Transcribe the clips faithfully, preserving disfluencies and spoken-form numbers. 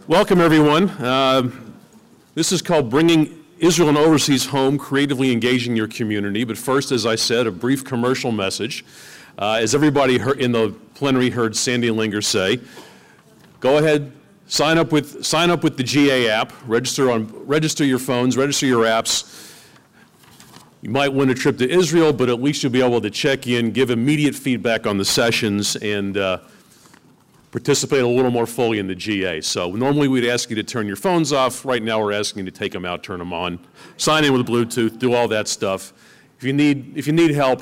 Welcome, everyone. Uh, this is called Bringing Israel and Overseas Home, Creatively Engaging Your Community. But first, as I said, a brief commercial message. Uh, as everybody heard in the plenary heard Sandy Linger say, go ahead, sign up with sign up with the G A app, register on register your phones, register your apps. You might win a trip to Israel, but at least you'll be able to check in, give immediate feedback on the sessions, and uh, participate a little more fully in the G A. So normally we'd ask you to turn your phones off. Right now we're asking you to take them out, turn them on, sign in with Bluetooth, do all that stuff. If you need, if you need help,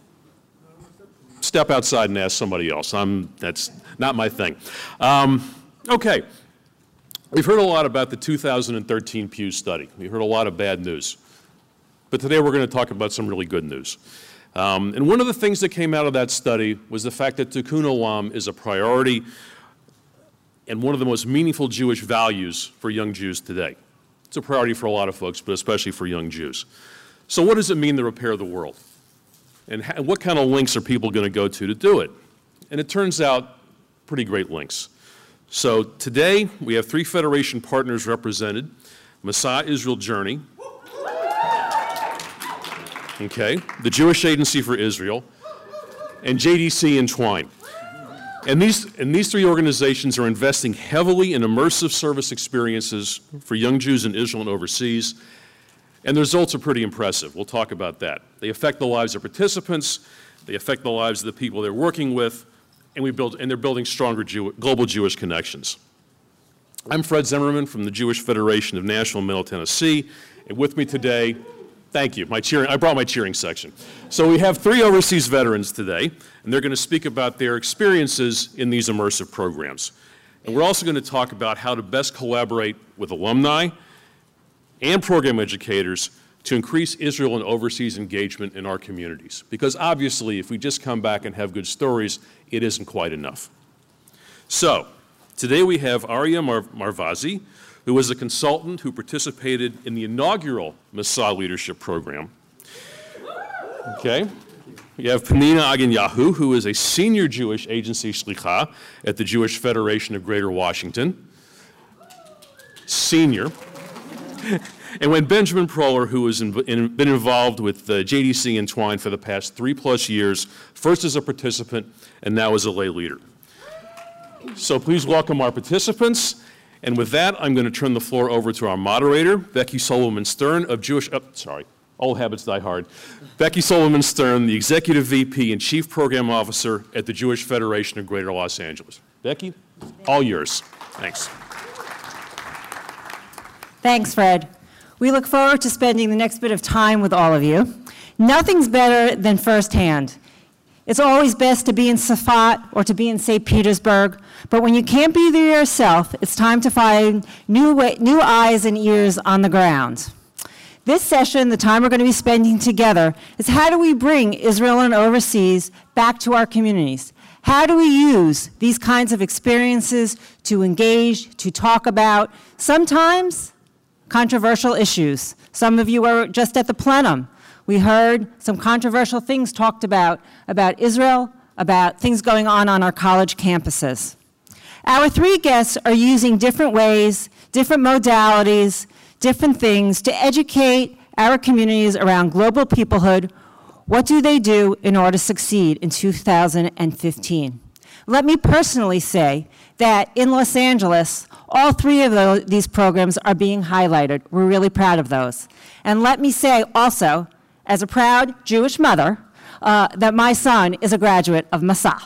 step outside and ask somebody else. I'm, that's not my thing. Um, okay, we've heard a lot about the two thousand thirteen Pew study. We heard a lot of bad news. But today we're going to talk about some really good news. Um, and one of the things that came out of that study was the fact that Tikkun Olam is a priority and one of the most meaningful Jewish values for young Jews today. It's a priority for a lot of folks, but especially for young Jews. So what does it mean to repair the world? And how, what kind of links are people going to go to to do it? And it turns out pretty great links. So today we have three Federation partners represented: Messiah Israel Journey, okay, the Jewish Agency for Israel, and J D C Entwine. And these, and these three organizations are investing heavily in immersive service experiences for young Jews in Israel and overseas, and the results are pretty impressive. We'll talk about that. They affect the lives of participants, they affect the lives of the people they're working with, and, we build, and they're building stronger Jew, global Jewish connections. I'm Fred Zimmerman from the Jewish Federation of Nashville and Middle Tennessee, and with me today, thank you. My cheering, I brought my cheering section. So we have three overseas veterans today, and they're going to speak about their experiences in these immersive programs. And we're also going to talk about how to best collaborate with alumni and program educators to increase Israel and overseas engagement in our communities. Because obviously, if we just come back and have good stories, it isn't quite enough. So today we have Arya Mar Marvazi, who was a consultant who participated in the inaugural Messiah Leadership Program. Okay. We have Penina Aganyahu, who is a senior Jewish agency shlicha at the Jewish Federation of Greater Washington. Senior. And when Benjamin Proler, who has in, in, been involved with uh, J D C Entwine for the past three plus years, first as a participant and now as a lay leader. So please welcome our participants. And with that, I'm going to turn the floor over to our moderator, Becky Solomon Stern of Jewish, oh, sorry, old habits die hard. Becky Solomon Stern, the Executive V P and Chief Program Officer at the Jewish Federation of Greater Los Angeles. Becky, all yours. Thanks. Thanks, Fred. We look forward to spending the next bit of time with all of you. Nothing's better than firsthand. It's always best to be in Safat or to be in Saint Petersburg, but when you can't be there yourself, it's time to find new, way, new eyes and ears on the ground. This session, the time we're going to be spending together, is how do we bring Israel and overseas back to our communities? How do we use these kinds of experiences to engage, to talk about, sometimes controversial issues? Some of you were just at the plenum. We heard some controversial things talked about, about Israel, about things going on on our college campuses. Our three guests are using different ways, different modalities, different things to educate our communities around global peoplehood. What do they do in order to succeed in two thousand fifteen? Let me personally say that in Los Angeles, all three of those, these programs are being highlighted. We're really proud of those. And let me say also, as a proud Jewish mother, uh, that my son is a graduate of Massa.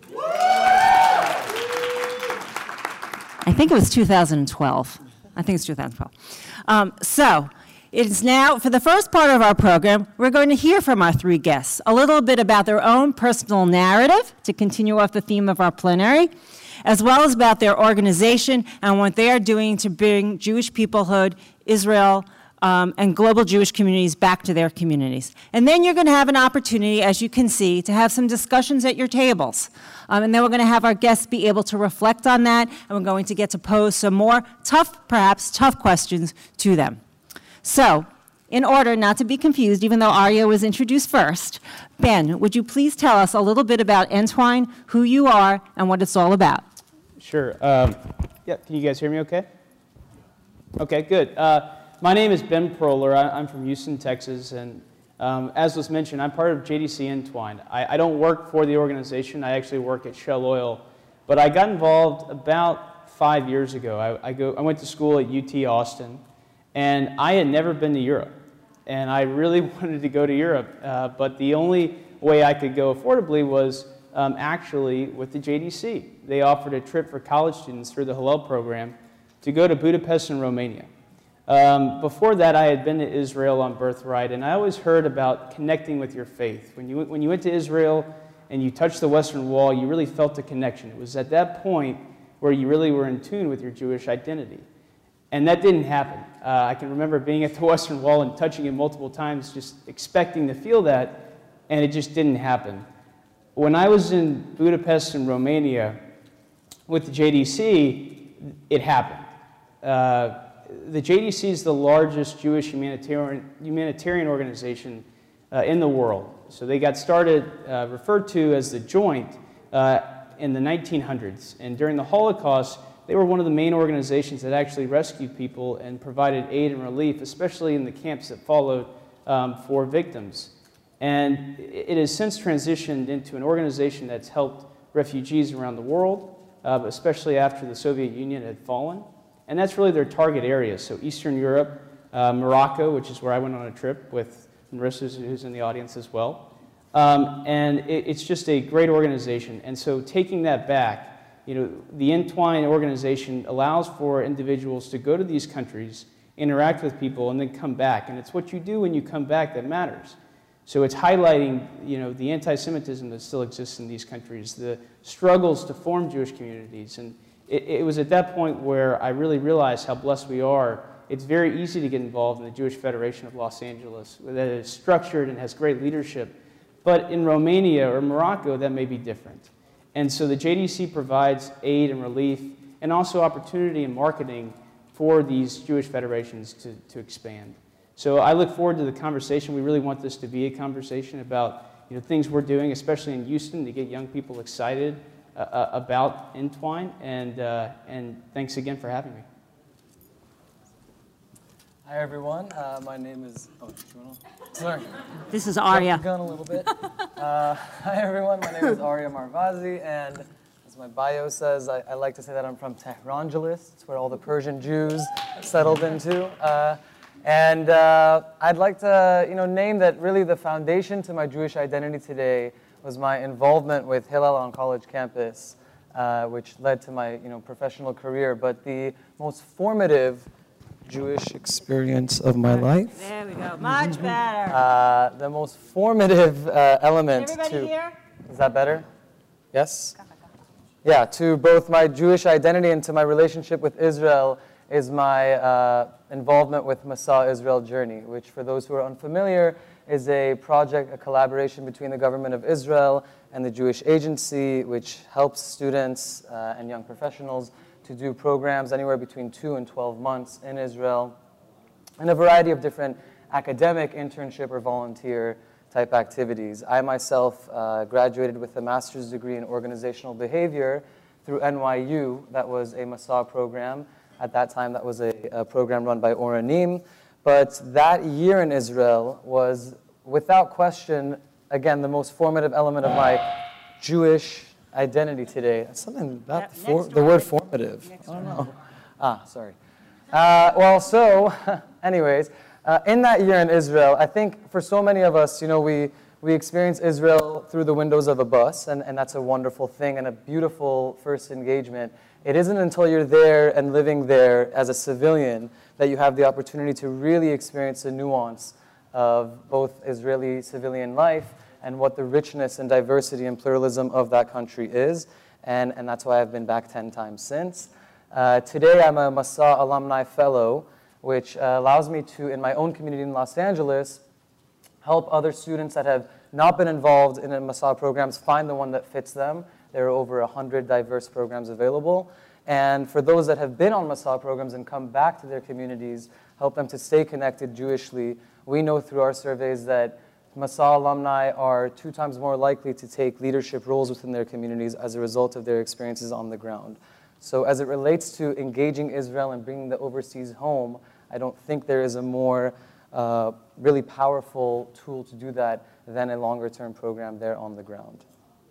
I think it was two thousand twelve. I think it's two thousand twelve. Um, so, it's now, for the first part of our program, we're going to hear from our three guests, a little bit about their own personal narrative, to continue off the theme of our plenary, as well as about their organization and what they are doing to bring Jewish peoplehood, Israel, Um, and global Jewish communities back to their communities. And then you're going to have an opportunity, as you can see, to have some discussions at your tables. Um, and then we're going to have our guests be able to reflect on that, and we're going to get to pose some more tough, perhaps tough questions to them. So, in order not to be confused, even though Arya was introduced first, Ben, would you please tell us a little bit about Entwine, who you are, and what it's all about? Sure. Um, Yeah, can you guys hear me okay? Okay, good. Uh, my name is Ben Proler. I, I'm from Houston, Texas, and um, as was mentioned, I'm part of J D C Entwine. I, I don't work for the organization. I actually work at Shell Oil, but I got involved about five years ago. I, I, go, I went to school at U T Austin, and I had never been to Europe, and I really wanted to go to Europe, uh, but the only way I could go affordably was um, actually with the J D C. They offered a trip for college students through the Hillel program to go to Budapest in Romania. Um, before that, I had been to Israel on Birthright, and I always heard about connecting with your faith. When you, when you went to Israel and you touched the Western Wall, you really felt a connection. It was at that point where you really were in tune with your Jewish identity. And that didn't happen. Uh, I can remember being at the Western Wall and touching it multiple times, just expecting to feel that, and it just didn't happen. When I was in Budapest in Romania with the J D C, it happened. Uh, the J D C is the largest Jewish humanitarian, humanitarian organization uh, in the world. So they got started, uh, referred to as the Joint, uh, in the nineteen hundreds. And during the Holocaust, they were one of the main organizations that actually rescued people and provided aid and relief, especially in the camps that followed um, for victims. And it has since transitioned into an organization that's helped refugees around the world, uh, especially after the Soviet Union had fallen. And that's really their target area. So Eastern Europe, uh, Morocco, which is where I went on a trip with Marissa, who's in the audience as well. Um, and it, it's just a great organization. And so taking that back, you know, the Entwine organization allows for individuals to go to these countries, interact with people, and then come back. And it's what you do when you come back that matters. So it's highlighting, you know, the anti-Semitism that still exists in these countries, the struggles to form Jewish communities. And it, it was at that point where I really realized how blessed we are. It's very easy to get involved in the Jewish Federation of Los Angeles, that is structured and has great leadership. But in Romania or Morocco, that may be different. And so the J D C provides aid and relief and also opportunity and marketing for these Jewish federations to, to expand. So I look forward to the conversation. We really want this to be a conversation about, you know, things we're doing, especially in Houston, to get young people excited uh, about Entwine. And, uh, and thanks again for having me. Hi, everyone. Uh, my name is, oh, do you want to? Sorry. This is Arya. Jump the gun a little bit. Uh, hi, everyone. My name is Arya Marvazi, and as my bio says, I, I like to say that I'm from Tehrangeles. It's where all the Persian Jews settled into. Uh, and uh, I'd like to, you know, name that really the foundation to my Jewish identity today was my involvement with Hillel on college campus, uh, which led to my, you know, professional career. But the most formative Jewish experience of my life. There we go. Much better. Uh, the most formative uh, element Everybody to, here? Is that better? Yes? Yeah, to both my Jewish identity and to my relationship with Israel is my uh, involvement with Masa Israel Journey, which for those who are unfamiliar is a project, a collaboration between the government of Israel and the Jewish Agency, which helps students uh, and young professionals to do programs anywhere between two and twelve months in Israel, and a variety of different academic, internship, or volunteer type activities. I myself uh, graduated with a master's degree in organizational behavior through N Y U. That was a Masa program. At that time, that was a, a program run by Oranim. But that year in Israel was, without question, again, the most formative element of my Jewish identity today. That's something about the, for, the word formative. Next I don't know. Ah, sorry. Uh, well, so, anyways, uh, in that year in Israel, I think for so many of us, you know, we, we experience Israel through the windows of a bus, and, and that's a wonderful thing and a beautiful first engagement. It isn't until you're there and living there as a civilian that you have the opportunity to really experience the nuance of both Israeli civilian life and what the richness and diversity and pluralism of that country is. And, and that's why I've been back ten times since. Uh, today I'm a Masa Alumni Fellow, which uh, allows me to, in my own community in Los Angeles, help other students that have not been involved in Masa programs find the one that fits them. There are over one hundred diverse programs available. And for those that have been on Masa programs and come back to their communities, help them to stay connected Jewishly. We know through our surveys that Masa alumni are two times more likely to take leadership roles within their communities as a result of their experiences on the ground. So as it relates to engaging Israel and bringing the overseas home, I don't think there is a more uh, really powerful tool to do that than a longer-term program there on the ground.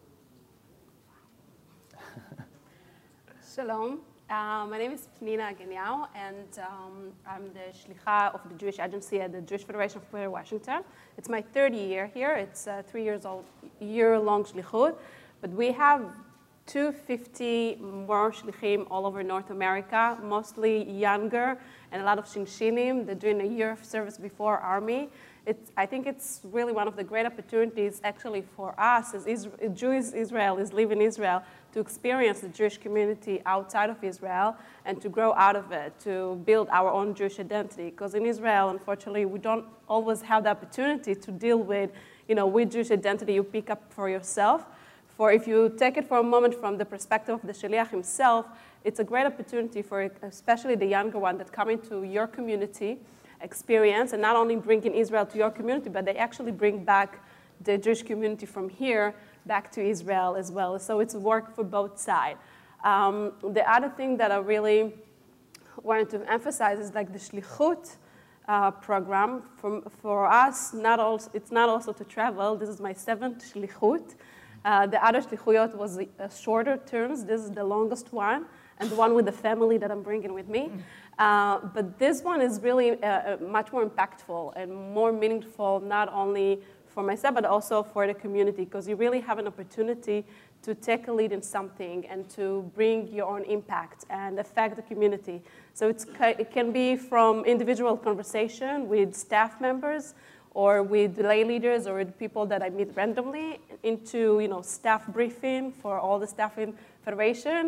Shalom. Uh, my name is Pnina Ageniau, and um, I'm the shlicha of the Jewish Agency at the Jewish Federation of Greater Washington. It's my third year here. It's a three years old, year-long shlichut, but we have two hundred fifty more shlichim all over North America, mostly younger, and a lot of shinshinim. They're doing a year of service before Army. It's, I think it's really one of the great opportunities actually for us as Israel, Jewish Israelis live in Israel to experience the Jewish community outside of Israel and to grow out of it, to build our own Jewish identity. Because in Israel, unfortunately, we don't always have the opportunity to deal with, you know, with Jewish identity you pick up for yourself. For if you take it for a moment from the perspective of the Shaliach himself, it's a great opportunity for especially the younger one that come into your community experience and not only bringing Israel to your community, but they actually bring back the Jewish community from here back to Israel as well. So it's work for both sides. Um, the other thing that I really wanted to emphasize is like the Shlichut uh, program. For, for us, not also, it's not also to travel. This is my seventh Shlichut. Uh, the other Shlichuyot was uh, shorter terms. This is the longest one, and the one with the family that I'm bringing with me. Uh, but this one is really uh, much more impactful and more meaningful, not only for myself, but also for the community, because you really have an opportunity to take a lead in something and to bring your own impact and affect the community. So it's, it can be from individual conversation with staff members or with lay leaders or with people that I meet randomly into, you know, staff briefing for all the staff in Federation,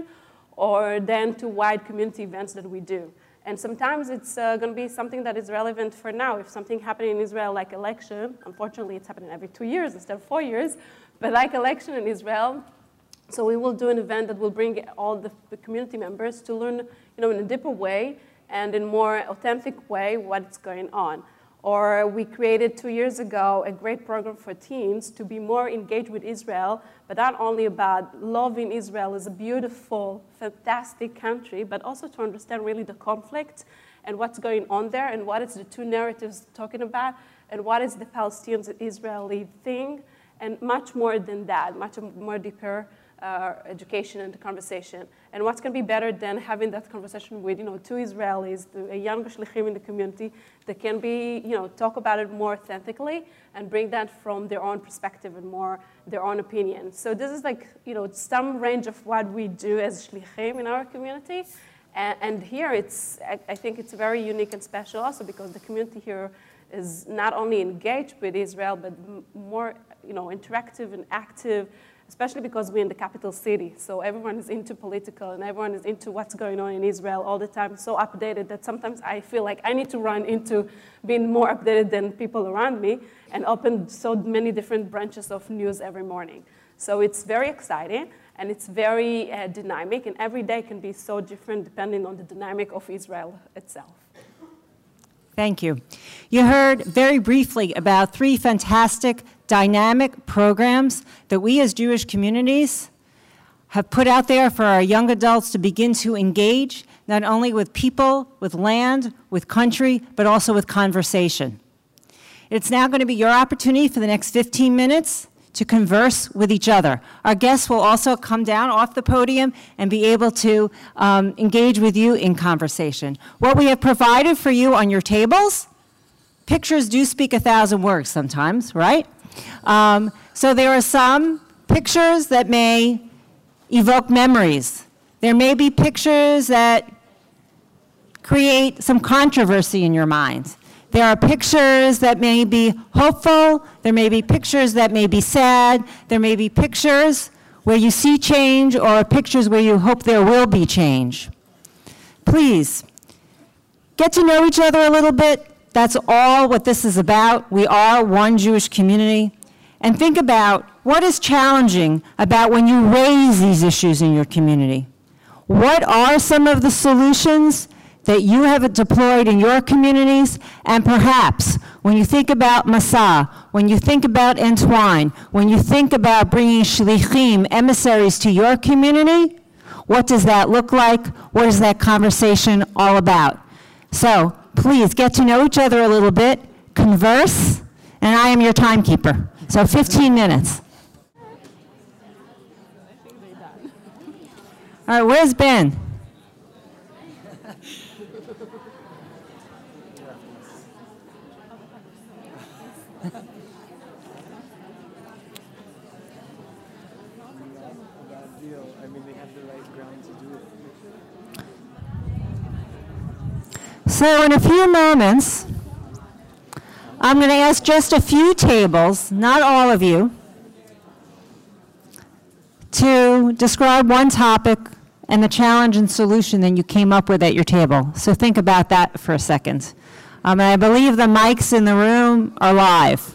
or then to wide community events that we do. And sometimes it's uh, going to be something that is relevant for now. If something happening in Israel like election, unfortunately it's happening every two years instead of four years, but like election in Israel, so we will do an event that will bring all the, the community members to learn, you know, in a deeper way and in a more authentic way what's going on. Or we created two years ago a great program for teens to be more engaged with Israel, but not only about loving Israel as a beautiful, fantastic country, but also to understand really the conflict and what's going on there and what is the two narratives talking about and what is the Palestinian-Israeli thing, and much more than that, much more deeper uh, education and conversation. And what's going to be better than having that conversation with, you know, two Israelis, a younger shlichim in the community that can be, you know, talk about it more authentically and bring that from their own perspective and more their own opinion. So this is like, you know, some range of what we do as shlichim in our community. And, and here it's, I, I think it's very unique and special also because the community here is not only engaged with Israel, but m more, you know, interactive and active, especially because we're in the capital city. So everyone is into political and everyone is into what's going on in Israel all the time, so updated that sometimes I feel like I need to run into being more updated than people around me and open so many different branches of news every morning. So it's very exciting and it's very uh, dynamic, and every day can be so different depending on the dynamic of Israel itself. Thank you. You heard very briefly about three fantastic dynamic programs that we as Jewish communities have put out there for our young adults to begin to engage, not only with people, with land, with country, but also with conversation. It's now going to be your opportunity for the next fifteen minutes to converse with each other. Our guests will also come down off the podium and be able to um, engage with you in conversation. What we have provided for you on your tables, pictures do speak a thousand words sometimes, right? Um, so there are some pictures that may evoke memories. There may be pictures that create some controversy in your mind. There are pictures that may be hopeful. There may be pictures that may be sad. There may be pictures where you see change or pictures where you hope there will be change. Please, get to know each other a little bit. That's all what this is about. We are one Jewish community. And think about what is challenging about when you raise these issues in your community. What are some of the solutions that you have deployed in your communities? And perhaps when you think about Masa, when you think about Entwine, when you think about bringing shlichim, emissaries to your community, What does that look like? What is that conversation all about? So please get to know each other a little bit, converse, and I am your timekeeper. So fifteen minutes. All right, where's Ben? So in a few moments, I'm going to ask just a few tables, not all of you, to describe one topic and the challenge and solution that you came up with at your table. So think about that for a second. Um, and I believe the mics in the room are live.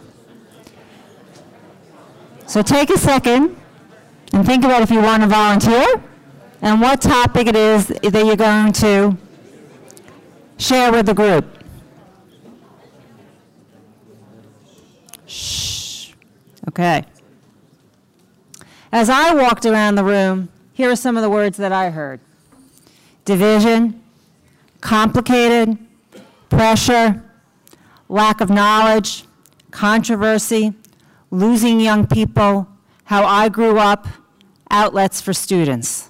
So take a second and think about if you want to volunteer and what topic it is that you're going to share with the group. Shh. Okay. As I walked around the room, here are some of the words that I heard. Division, complicated, pressure, lack of knowledge, controversy, losing young people, how I grew up, outlets for students.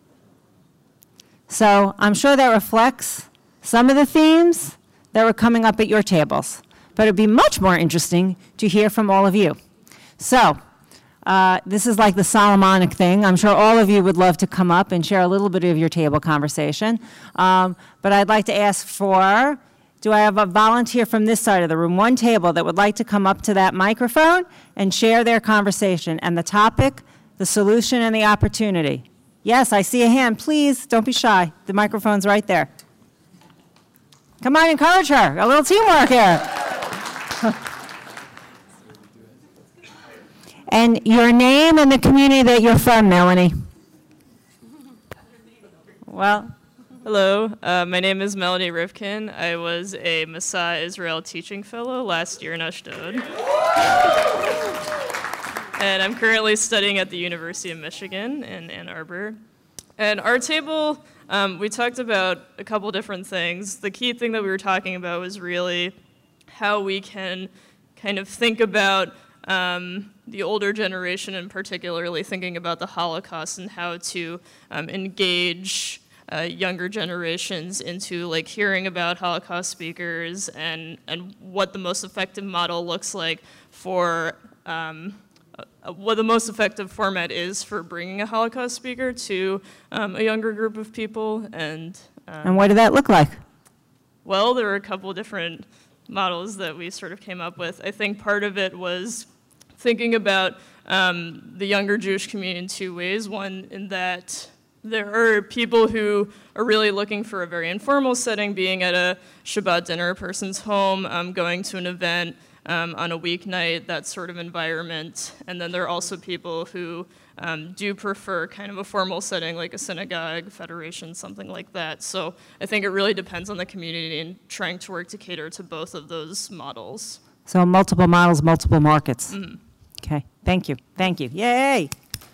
So I'm sure that reflects some of the themes that were coming up at your tables. But it would be much more interesting to hear from all of you. So uh, this is like the Solomonic thing. I'm sure all of you would love to come up and share a little bit of your table conversation. Um, but I'd like to ask for, do I have a volunteer from this side of the room, one table that would like to come up to that microphone and share their conversation and the topic, the solution, and the opportunity? Yes, I see a hand. Please, don't be shy. The microphone's right there. Come on, encourage her. A little teamwork here. And your name and the community that you're from, Melanie. Well, hello. Uh, my name is Melanie Rivkin. I was a Massa Israel Teaching Fellow last year in Ashdod. And I'm currently studying at the University of Michigan in Ann Arbor. And our table, um, we talked about a couple different things. The key thing that we were talking about was really how we can kind of think about um, the older generation, and particularly thinking about the Holocaust and how to um, engage uh, younger generations into like hearing about Holocaust speakers and, and what the most effective model looks like for um, uh, what the most effective format is for bringing a Holocaust speaker to um, a younger group of people. And, um, and what did that look like? Well, there were a couple different models that we sort of came up with. I think part of it was thinking about um, the younger Jewish community in two ways. One, in that there are people who are really looking for a very informal setting, being at a Shabbat dinner, a person's home, um, going to an event um, on a weeknight, that sort of environment. And then there are also people who um, do prefer kind of a formal setting, like a synagogue, federation, something like that. So I think it really depends on the community and trying to work to cater to both of those models. So multiple models, multiple markets. Mm-hmm. Okay, thank you, thank you. Yay!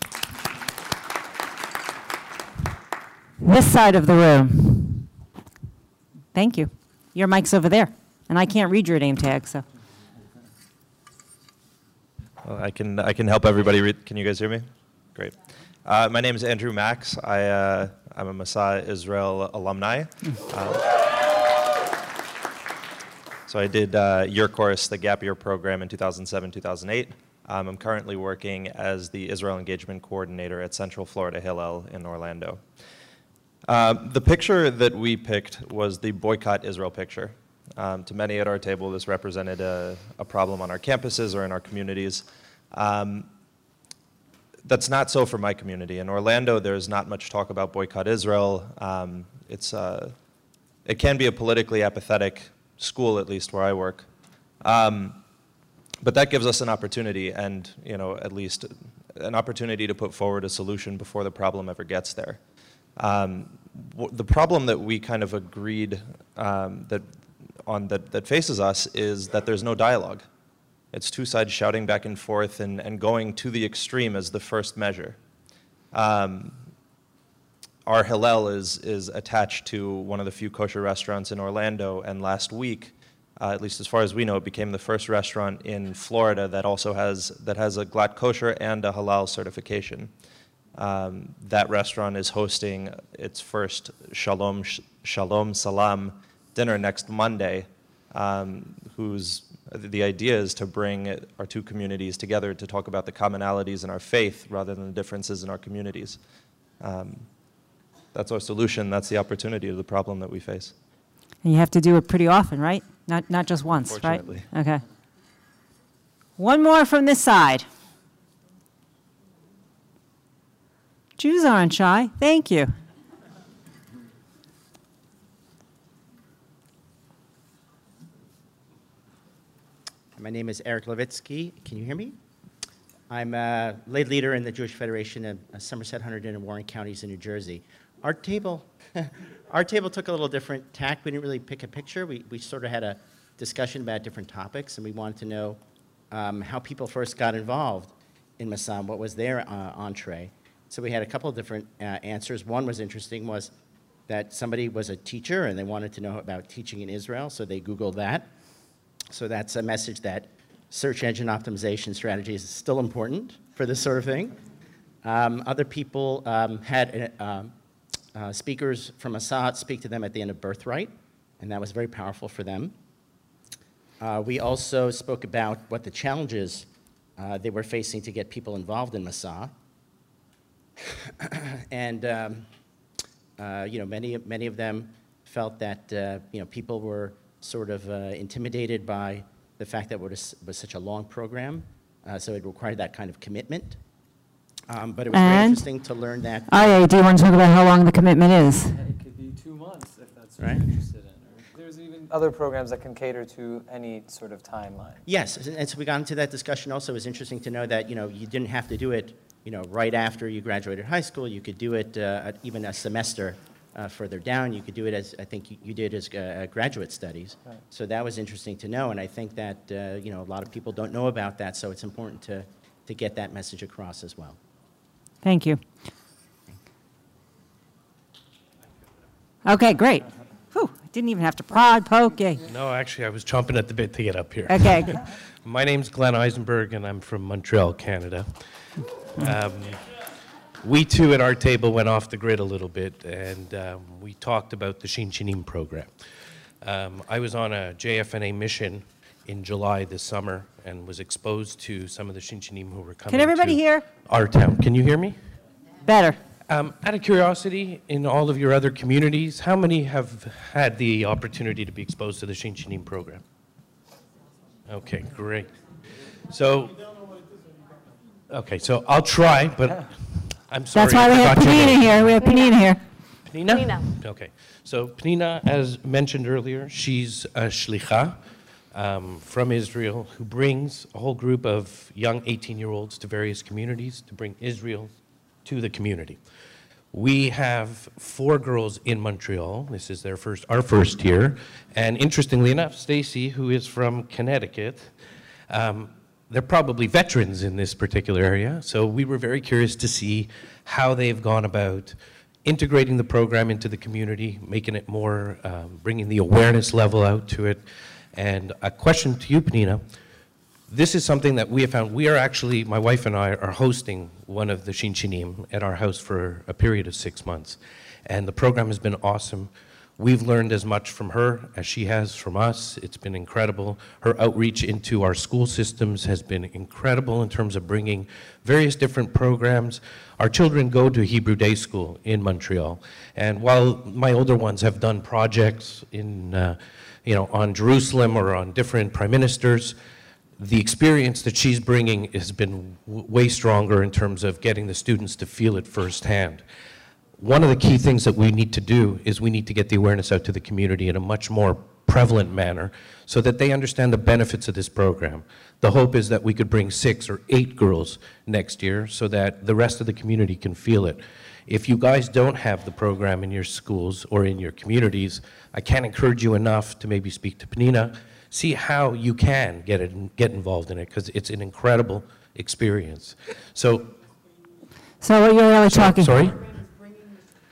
This side of the room. Thank you. Your mic's over there, and I can't read your name tag, so. Well, I can I can help everybody read. Can you guys hear me? Great. Uh, my name is Andrew Max. I uh, I'm a Massa Israel alumni. uh, so I did uh, your course, the Gap Year program, in two thousand seven, two thousand eight. Um, I'm currently working as the Israel Engagement Coordinator at Central Florida Hillel in Orlando. Uh, the picture that we picked was the Boycott Israel picture. Um, to many at our table, this represented a, a problem on our campuses or in our communities. Um, that's not so for my community. In Orlando, there's not much talk about Boycott Israel. Um, it's, uh, it can be a politically apathetic school, at least where I work. Um, But that gives us an opportunity, and you know, at least an opportunity to put forward a solution before the problem ever gets there. Um, the problem that we kind of agreed um, that on that, that faces us is that there's no dialogue. It's two sides shouting back and forth and, and going to the extreme as the first measure. Um, our Hillel is, is attached to one of the few kosher restaurants in Orlando, and last week, uh, at least as far as we know, it became the first restaurant in Florida that also has, that has a glatt kosher and a halal certification. Um, that restaurant is hosting its first Shalom, Shalom Salam dinner next Monday, um, whose, the idea is to bring our two communities together to talk about the commonalities in our faith rather than the differences in our communities. Um, That's our solution. That's the opportunity to the problem that we face. And you have to do it pretty often, right? Not, not just once, right? Fortunately. Okay. One more from this side. Jews aren't shy. Thank you. My name is Eric Levitsky. Can you hear me? I'm a lay leader in the Jewish Federation of Somerset, Hunterdon, and Warren counties in New Jersey. Our table, our table took a little different tack. We didn't really pick a picture. We, we sort of had a discussion about different topics, and we wanted to know um, how people first got involved in Massah, what was their uh, entree. So we had a couple of different uh, answers. One was interesting, was that somebody was a teacher, and they wanted to know about teaching in Israel, so they Googled that. So that's a message that search engine optimization strategies is still important for this sort of thing. Um, other people um, had uh, uh, speakers from Assad speak to them at the end of Birthright, and that was very powerful for them. Uh, we also spoke about what the challenges uh, they were facing to get people involved in Massah. and um, uh, you know, many, many of them felt that uh, you know, people were sort of uh, intimidated by the fact that it was, was such a long program, uh, so it required that kind of commitment. Um, but it was very And? interesting to learn that. Oh, yeah, do you want to talk about how long the commitment is? It could be two months if that's what Right. you're interested in. Or there's even other programs that can cater to any sort of timeline. Yes, and so we got into that discussion also. It was interesting to know that, you know, you didn't have to do it, you know, right after you graduated high school. You could do it uh, at even a semester uh, further down. You could do it as, I think you, you did as uh, graduate studies. Right. So that was interesting to know, and I think that, uh, you know, a lot of people don't know about that, so it's important to, to get that message across as well. Thank you. Okay, great. Whew, didn't even have to prod, poke, yay. No, actually, I was chomping at the bit to get up here. Okay, good. My name's Glenn Eisenberg, and I'm from Montreal, Canada. Um, we too at our table went off the grid a little bit, and um, we talked about the Shin Chinim program. Um, I was on a J F N A mission in July this summer and was exposed to some of the Shin Chinim who were coming Can everybody to hear? our town. Can you hear me? Better. Um, out of curiosity, in all of your other communities, how many have had the opportunity to be exposed to the Shin Chinim program? Okay, great. So, okay, so I'll try, but I'm sorry. That's why I we have forgot your Panina name. here. We have Panina here. Panina? Panina. Okay. So Panina, as mentioned earlier, she's a shlicha um, from Israel who brings a whole group of young eighteen-year-olds to various communities to bring Israel to the community. We have four girls in Montreal. This is their first, our first year. And interestingly enough, Stacy, who is from Connecticut, um, they're probably veterans in this particular area. So we were very curious to see how they've gone about integrating the program into the community, making it more, um, bringing the awareness level out to it. And a question to you, Panina. This is something that we have found. We are actually, my wife and I are hosting one of the Shin Chinim at our house for a period of six months. And the program has been awesome. We've learned as much from her as she has from us. It's been incredible. Her outreach into our school systems has been incredible in terms of bringing various different programs. Our children go to Hebrew Day School in Montreal. And while my older ones have done projects in, uh, you know, on Jerusalem or on different prime ministers, the experience that she's bringing has been w way stronger in terms of getting the students to feel it firsthand. One of the key things that we need to do is we need to get the awareness out to the community in a much more prevalent manner so that they understand the benefits of this program. The hope is that we could bring six or eight girls next year so that the rest of the community can feel it. If you guys don't have the program in your schools or in your communities, I can't encourage you enough to maybe speak to Panina, see how you can get it, get involved in it, because it's an incredible experience. So, So what you're really so- talking. sorry?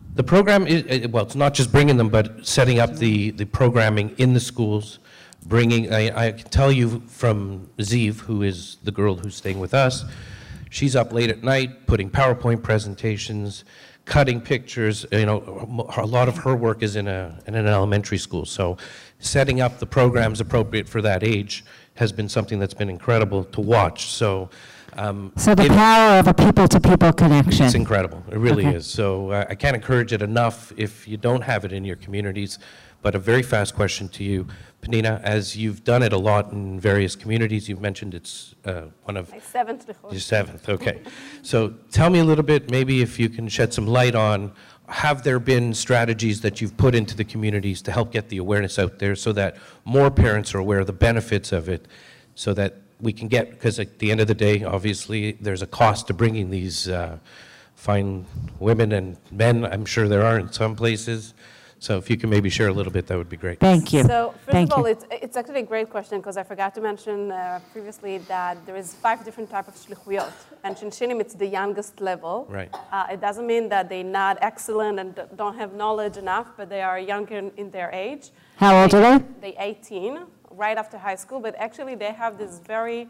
The program is, uh, well, it's not just bringing them, but setting up the, the programming in the schools, bringing, I, I can tell you from Ziv, who is the girl who's staying with us, she's up late at night putting PowerPoint presentations, cutting pictures. You know, a lot of her work is in, a, in an elementary school. So setting up the programs appropriate for that age has been something that's been incredible to watch. So, um, So the it- power of a people-to-people connection. it's incredible. It really Okay. is. So uh, I can't encourage it enough if you don't have it in your communities. But a very fast question to you, Penina, as you've done it a lot in various communities, you've mentioned it's uh, one of My seventh shlichut. your seventh. Okay. So tell me a little bit, maybe if you can shed some light on, have there been strategies that you've put into the communities to help get the awareness out there so that more parents are aware of the benefits of it, so that we can get, because at the end of the day, obviously, there's a cost to bringing these uh, fine women and men, I'm sure there are in some places. So if you can maybe share a little bit, that would be great. Thank you. So first Thank of all, you. it's, it's actually a great question because I forgot to mention uh, previously that there is five different types of shlichuyot. And Shinshinim, it's the youngest level. Right. Uh, it doesn't mean that they're not excellent and d- don't have knowledge enough, but they are younger in, in their age. How old are they? They're eighteen, right after high school, but actually they have this very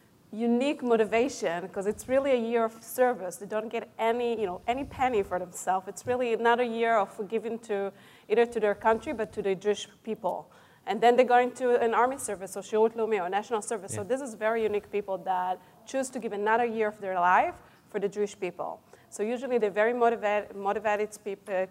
unique motivation because it's really a year of service. They don't get any, you know, any penny for themselves. It's really another year of giving to either to their country but to the Jewish people. And then they go into an army service or Shirut Leumi or national service. So this is very unique people that choose to give another year of their life for the Jewish people. So usually they're very motivated, motivated people,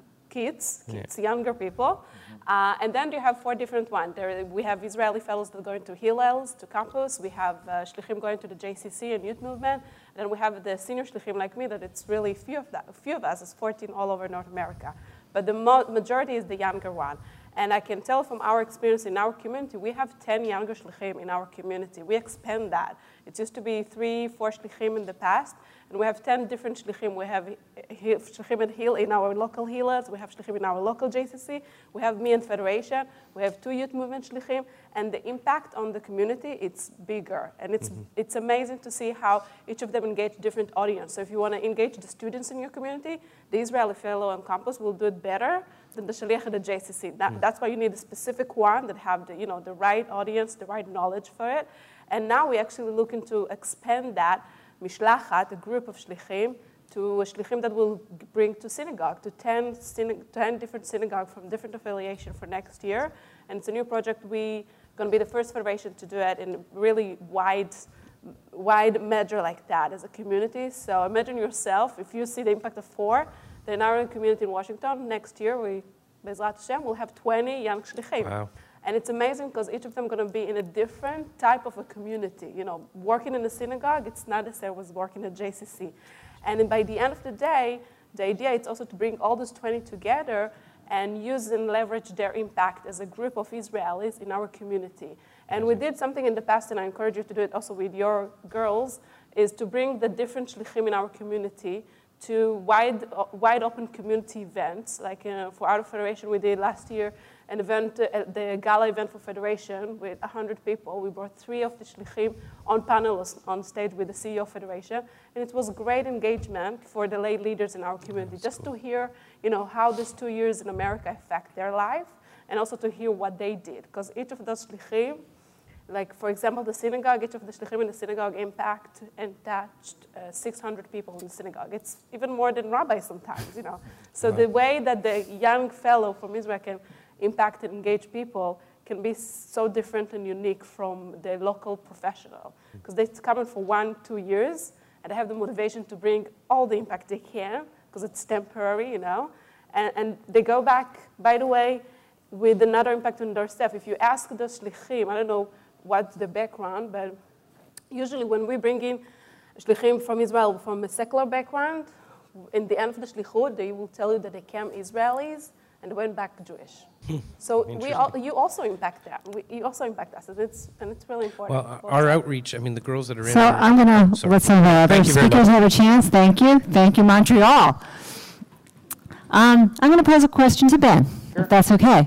kids, kids, younger people. Uh, and then you have four different ones. There, we have Israeli fellows that go into Hillels, to campus. We have uh, shlichim going to the J C C and youth movement. And then we have the senior shlichim like me that it's really few of, that, few of us, it's fourteen all over North America. But the mo- majority is the younger one. And I can tell from our experience in our community, we have ten younger shlichim in our community. We expand that. It used to be three, four shlichim in the past, and we have ten different shlichim. We have shlichim and Hil in our local Hillels. We have shlichim in our local J C C. We have me and Federation. We have two youth movement shlichim, and the impact on the community, it's bigger. And it's mm-hmm. it's amazing to see how each of them engage different audience. So if you want to engage the students in your community, the Israeli fellow on campus will do it better than the shaliach at the J C C. That, mm-hmm. That's why you need a specific one that have the, you know, the right audience, the right knowledge for it. And now we're actually looking to expand that mishlachat, a group of shlichim, to a shlichim that will bring to synagogue, to ten, syna- ten different synagogues from different affiliation for next year. And it's a new project. We're going to be the first federation to do it in a really wide, wide measure like that as a community. So imagine yourself, if you see the impact of four, then our community in Washington, next year, we, Bezrat Hashem, will have twenty young shlichim. Wow. And it's amazing because each of them are going to be in a different type of a community. You know, working in a synagogue, it's not the same as working at J C C. And then by the end of the day, the idea is also to bring all those twenty together and use and leverage their impact as a group of Israelis in our community. And we did something in the past, and I encourage you to do it also with your girls, is to bring the different shlichim in our community to wide, uh, wide open community events. Like uh, for our federation, we did last year an event, uh, the gala event for Federation with one hundred people. We brought three of the shlichim on panels on stage with the C E O of Federation, and it was great engagement for the lay leaders in our community, That's just cool. to hear, you know, how these two years in America affect their life, and also to hear what they did, because each of those shlichim, like for example, the synagogue, each of the shlichim in the synagogue impact and touched uh, six hundred people in the synagogue. It's even more than rabbis sometimes, you know. So wow. the way that the young fellow from Israel can impact and engage people can be so different and unique from the local professional. Because they're coming for one, two years, and they have the motivation to bring all the impact they can, because it's temporary, you know. And, and they go back, by the way, with another impact on their staff. If you ask the shlichim, I don't know what's the background, but usually when we bring in shlichim from Israel from a secular background, in the end of the shlichut, they will tell you that they came Israelis and went back Jewish. So we all, you also impact that. We, you also impact us, and it's and it's really important. Well, our outreach, I mean, the girls that are in. So our, I'm going to let some of our other speakers have a chance. Thank you. Thank you, Montreal. Um, I'm going to pose a question to Ben, sure. if that's okay. Yeah.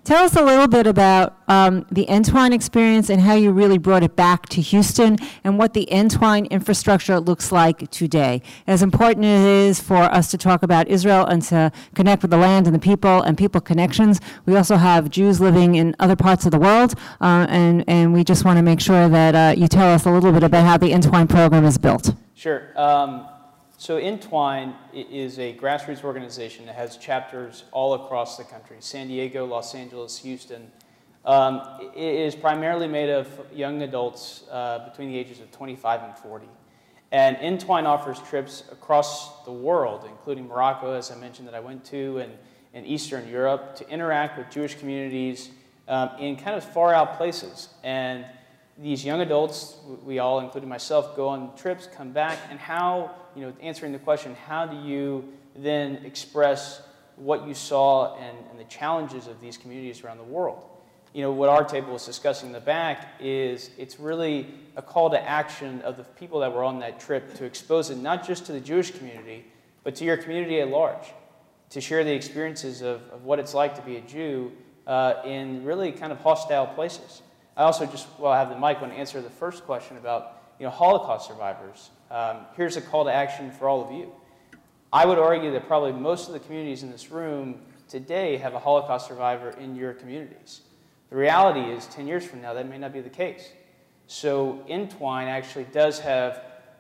Tell us a little bit about um, the Entwine experience and how you really brought it back to Houston and what the Entwine infrastructure looks like today. As important as it is for us to talk about Israel and to connect with the land and the people and people connections, we also have Jews living in other parts of the world, uh, and, and we just want to make sure that uh, you tell us a little bit about how the Entwine program is built. Sure. Um, So Entwine is a grassroots organization that has chapters all across the country, San Diego, Los Angeles, Houston. Um, it is primarily made of young adults uh, between the ages of twenty-five and forty. And Entwine offers trips across the world, including Morocco, as I mentioned, that I went to, and, and Eastern Europe, to interact with Jewish communities um, in kind of far out places. And these young adults, we all, including myself, go on trips, come back, and how, you know, answering the question, how do you then express what you saw and, and the challenges of these communities around the world? You know, what our table was discussing in the back is it's really a call to action of the people that were on that trip to expose it not just to the Jewish community, but to your community at large, to share the experiences of, of what it's like to be a Jew uh, in really kind of hostile places. I also just, while I have the mic, want to answer the first question about, you know, Holocaust survivors. Um, here's a call to action for all of you. I would argue that probably most of the communities in this room today have a Holocaust survivor in your communities. The reality is, ten years from now, that may not be the case. So Entwine actually does have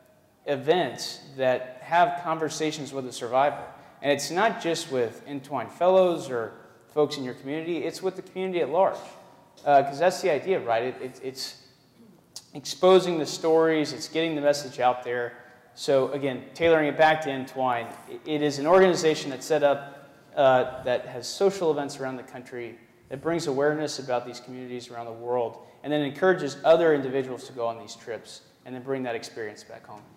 events that have conversations with a survivor. And it's not just with Entwine fellows or folks in your community, it's with the community at large. Because uh, that's the idea, right? It, it, it's exposing the stories, it's getting the message out there. So again, tailoring it back to Entwine, it, it is an organization that's set up uh, that has social events around the country, that brings awareness about these communities around the world, and then encourages other individuals to go on these trips and then bring that experience back home.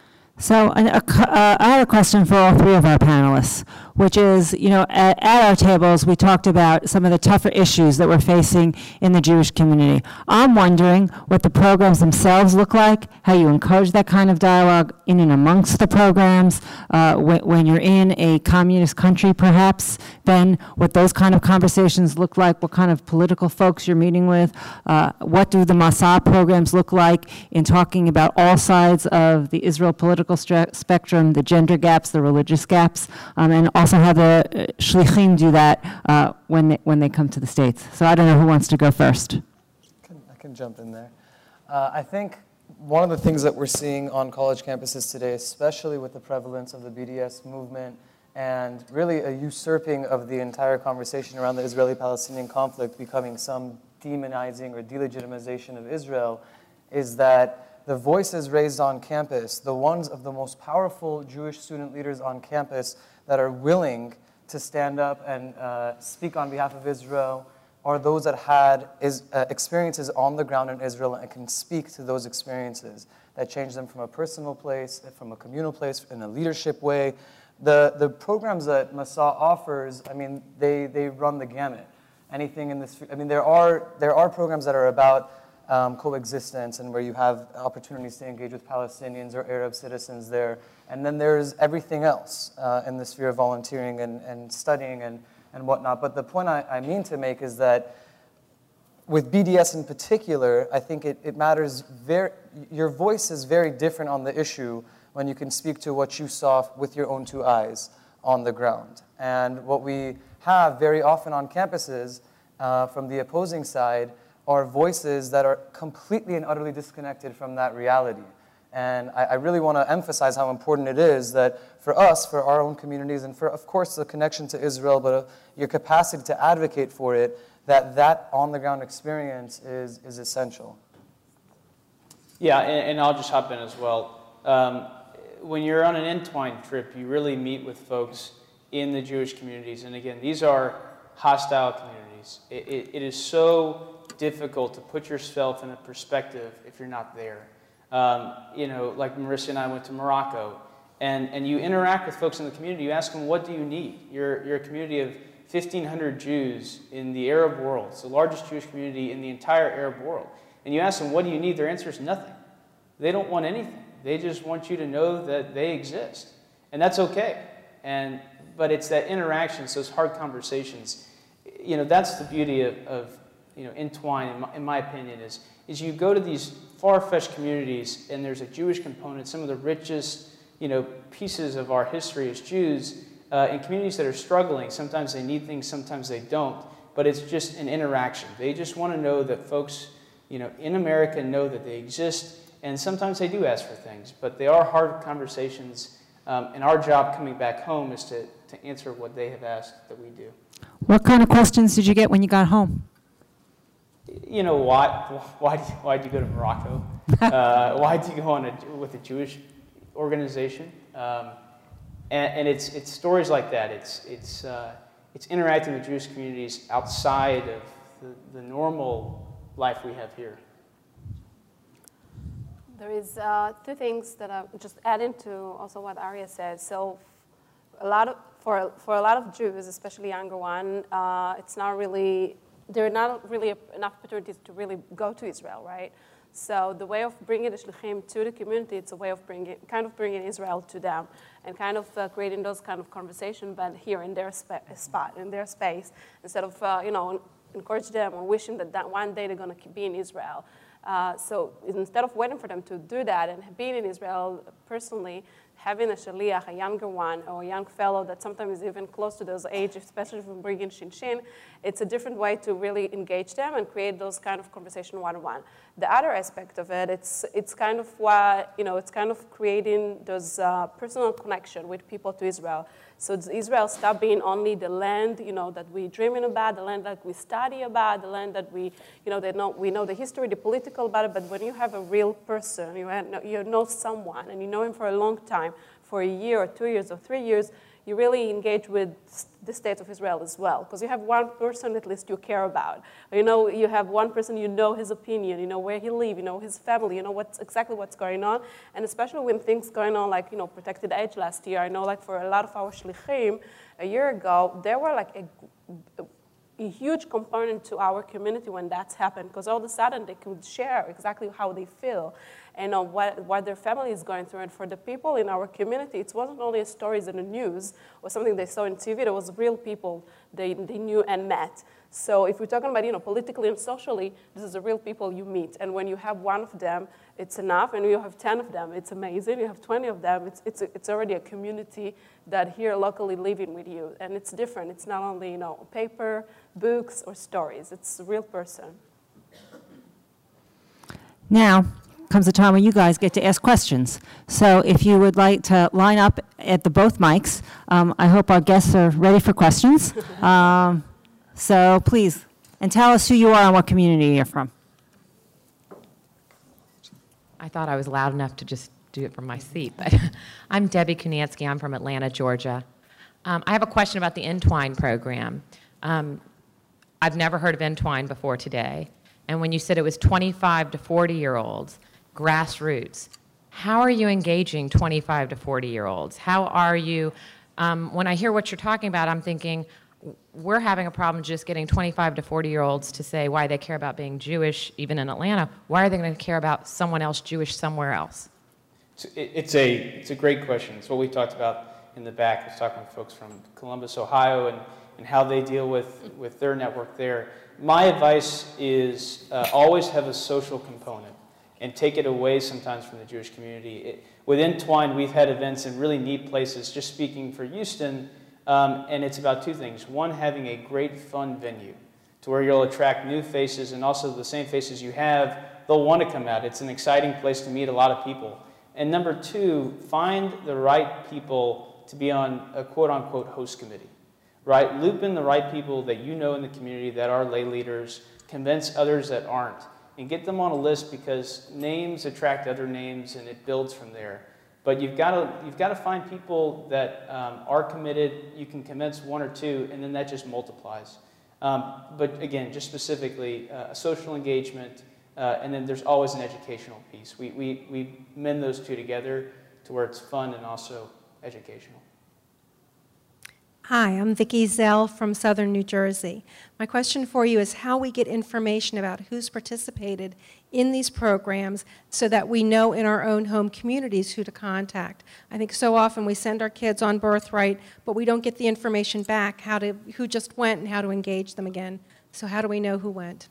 So uh, uh, I have a question for all three of our panelists, which is, you know, at, at our tables, we talked about some of the tougher issues that we're facing in the Jewish community. I'm wondering what the programs themselves look like, how you encourage that kind of dialogue in and amongst the programs, uh, when, when you're in a communist country, perhaps, then what those kind of conversations look like, what kind of political folks you're meeting with, uh, what do the Masa programs look like in talking about all sides of the Israel political spectrum, the gender gaps, the religious gaps, um, and also how the uh, shlichim do that uh, when, they, when they come to the States. So I don't know who wants to go first. I can, I can jump in there. Uh, I think one of the things that we're seeing on college campuses today, especially with the prevalence of the B D S movement and really a usurping of the entire conversation around the Israeli-Palestinian conflict becoming some demonizing or delegitimization of Israel, is that the voices raised on campus, the ones of the most powerful Jewish student leaders on campus that are willing to stand up and uh, speak on behalf of Israel, are those that had is, uh, experiences on the ground in Israel and can speak to those experiences that change them from a personal place, from a communal place, in a leadership way. The, the programs that Masa offers, I mean, they, they run the gamut. Anything in this, I mean, there are, there are programs that are about Um, coexistence and where you have opportunities to engage with Palestinians or Arab citizens there. And then there's everything else uh, in the sphere of volunteering and, and studying and, and whatnot. But the point I, I mean to make is that with B D S in particular, I think it, it matters very, your voice is very different on the issue when you can speak to what you saw with your own two eyes on the ground. And what we have very often on campuses uh, from the opposing side are voices that are completely and utterly disconnected from that reality. And I, I really want to emphasize how important it is that for us, for our own communities, and for, of course, the connection to Israel, but uh, your capacity to advocate for it, that that on-the-ground experience is, is essential. Yeah, and, and I'll just hop in as well. Um, when you're on an Entwine trip, you really meet with folks in the Jewish communities. And again, these are hostile communities. It, it, it is so difficult to put yourself in a perspective if you're not there. Um, you know, like Marissa and I went to Morocco, and, and you interact with folks in the community. You ask them, what do you need? You're, you're a community of fifteen hundred Jews in the Arab world. It's the largest Jewish community in the entire Arab world. And you ask them, what do you need? Their answer is nothing. They don't want anything. They just want you to know that they exist. And that's okay. And, but it's that interaction, it's those hard conversations. you know, that's the beauty of, of you know, Entwine, in my, in my opinion, is, is you go to these far-fetched communities and there's a Jewish component, some of the richest, you know, pieces of our history as Jews, uh, in communities that are struggling. Sometimes they need things, sometimes they don't, but it's just an interaction. They just want to know that folks, you know, in America know that they exist, and sometimes they do ask for things, but they are hard conversations, um, and our job coming back home is to, to answer what they have asked that we do. What kind of questions did you get when you got home? You know, why why why did you go to Morocco? uh, why did you go on a, with a Jewish organization? Um, and, and it's it's stories like that. It's it's uh, it's interacting with Jewish communities outside of the, the normal life we have here. There is uh, two things that I just add into also what Arya said. So, a lot of for for a lot of Jews, especially younger one, uh, it's not really. There are not really enough opportunities to really go to Israel, right? So the way of bringing the shlichim to the community, it's a way of bringing, kind of bringing Israel to them, and kind of uh, creating those kind of conversation, but here in their spa- spot, in their space, instead of uh, you know encourage them or wishing that, that one day they're going to be in Israel. Uh, so instead of waiting for them to do that and being in Israel personally, having a shaliach, a younger one, or a young fellow that sometimes is even close to those age, especially if we bring in Shinshin, it's a different way to really engage them and create those kind of conversation one-on-one. The other aspect of it, it's it's kind of what, you know, it's kind of creating those uh, personal connection with people to Israel. So Israel stop being only the land, you know, that we're dreaming about, the land that we study about, the land that we, you know, that know, we know the history, the political about it, but when you have a real person, you, have, you know someone, and you know him for a long time, for a year or two years or three years, you really engage with the state of Israel as well, because you have one person at least you care about. You know, you have one person, you know his opinion, you know where he lives, you know his family, you know what's exactly what's going on, and especially when things going on like, you know, Protected Age last year, I know like for a lot of our shlichim, a year ago, there were like a, a a huge component to our community when that's happened, because all of a sudden they could share exactly how they feel and uh, what, what their family is going through. And for the people in our community, it wasn't only stories in the news or something they saw in T V, there was real people they, they knew and met. So if we're talking about, you know, politically and socially, this is the real people you meet. And when you have one of them, it's enough. And you have ten of them, it's amazing. You have twenty of them, it's, it's, it's already a community that here locally living with you. And it's different. It's not only, you know, paper, books, or stories. It's a real person. Now comes the time when you guys get to ask questions. So if you would like to line up at the both mics, um, I hope our guests are ready for questions. Um, so please, and tell us who you are and what community you're from. I thought I was loud enough to just do it from my seat, but I'm Debbie Kunansky. I'm from Atlanta, Georgia. Um, I have a question about the Entwine program. Um, I've never heard of Entwine before today, and when you said it was twenty-five to forty-year-olds, grassroots, how are you engaging twenty-five to forty-year-olds? How are you, um, when I hear what you're talking about, I'm thinking, we're having a problem just getting twenty-five to forty-year-olds to say why they care about being Jewish, even in Atlanta. Why are they going to care about someone else Jewish somewhere else? It's a, it's a great question. It's what we talked about in the back. I was talking with folks from Columbus, Ohio, and, and how they deal with, with their network there. My advice is uh, always have a social component and take it away sometimes from the Jewish community. It, with Entwine, we've had events in really neat places, just speaking for Houston, um, and it's about two things. One, having a great fun venue to where you'll attract new faces, and also the same faces you have, they'll want to come out. It's an exciting place to meet a lot of people. And number two, find the right people to be on a quote-unquote host committee, right? Loop in the right people that you know in the community that are lay leaders, convince others that aren't, and get them on a list, because names attract other names and it builds from there. But you've got to, you've got to find people that um, are committed. You can convince one or two, and then that just multiplies. Um, but again, just specifically, uh, social engagement, Uh, and then there's always an educational piece. We, we, we mend those two together to where it's fun and also educational. Hi, I'm Vicki Zell from Southern New Jersey. My question for you is how we get information about who's participated in these programs so that we know in our own home communities who to contact. I think so often we send our kids on Birthright, but we don't get the information back, how to, who just went and how to engage them again. So how do we know who went?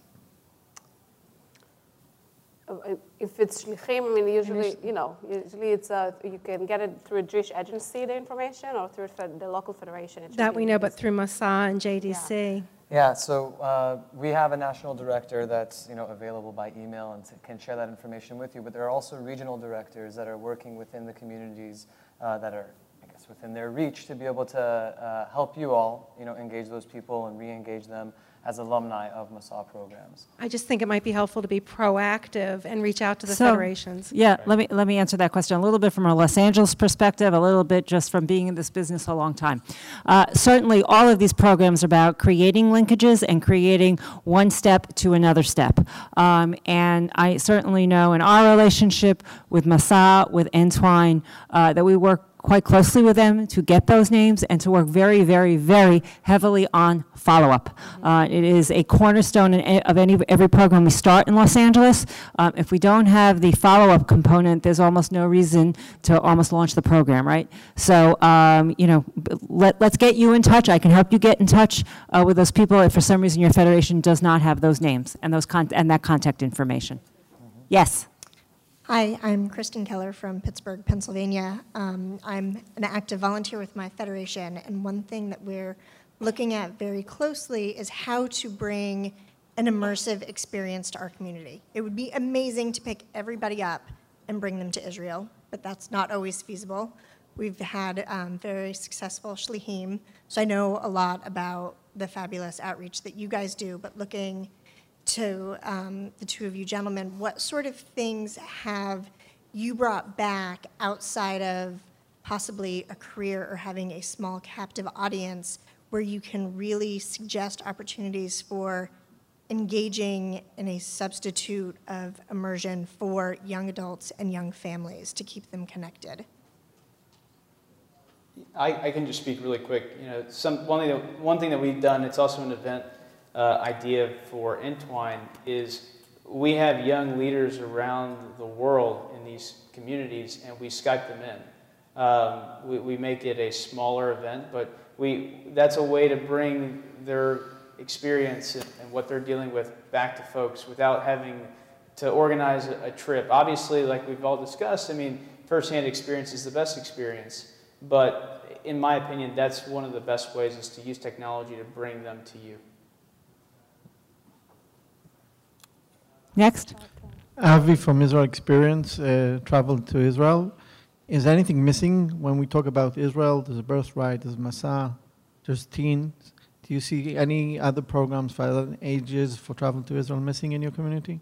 If it's shlichim, I mean, usually, you know, usually it's uh, you can get it through a Jewish agency, the information, or through the local federation. That we know, but through Masa and J D C. Yeah, yeah so uh, we have a national director that's, you know, available by email and can share that information with you, but there are also regional directors that are working within the communities uh, that are, I guess, within their reach to be able to uh, help you all, you know, engage those people and re-engage them as alumni of Masa programs. I just think it might be helpful to be proactive and reach out to the So, federations. Yeah, Right. let me let me answer that question a little bit from a Los Angeles perspective, a little bit just from being in this business a long time. Uh, certainly, all of these programs are about creating linkages and creating one step to another step. Um, and I certainly know in our relationship with Masa, with Entwine, uh, that we work quite closely with them to get those names and to work very, very, very heavily on follow-up. Uh, it is a cornerstone in, of any every program we start in Los Angeles. Um, if we don't have the follow-up component, there's almost no reason to almost launch the program, right? So, um, you know, let, let's get you in touch. I can help you get in touch uh, with those people if for some reason your federation does not have those names and, those con and that contact information. Mm-hmm. Yes? Hi, I'm Kristen Keller from Pittsburgh, Pennsylvania. Um, I'm an active volunteer with my federation, and one thing that we're looking at very closely is how to bring an immersive experience to our community. It would be amazing to pick everybody up and bring them to Israel, but that's not always feasible. We've had um, very successful shlichim, so I know a lot about the fabulous outreach that you guys do, but looking to um, the two of you gentlemen, what sort of things have you brought back outside of possibly a career or having a small captive audience where you can really suggest opportunities for engaging in a substitute of immersion for young adults and young families to keep them connected? I, I can just speak really quick. You know, some, one, thing that, one thing that we've done, it's also an event Uh, idea for Entwine, is we have young leaders around the world in these communities, and we Skype them in. Um, we, we make it a smaller event, but we that's a way to bring their experience and, and what they're dealing with back to folks without having to organize a, a trip. Obviously, like we've all discussed, I mean, firsthand experience is the best experience, but in my opinion, that's one of the best ways is to use technology to bring them to you. Next. Avi from Israel Experience uh, traveled to Israel. Is anything missing when we talk about Israel? There's a Birthright, there's Masa, there's teens. Do you see any other programs for other ages for travel to Israel missing in your community?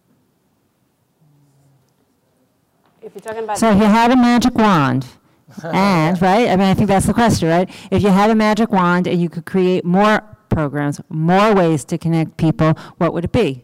If you're talking about So if you had a magic wand, and, right, I mean, I think that's the question, right? If you had a magic wand and you could create more programs, more ways to connect people, what would it be?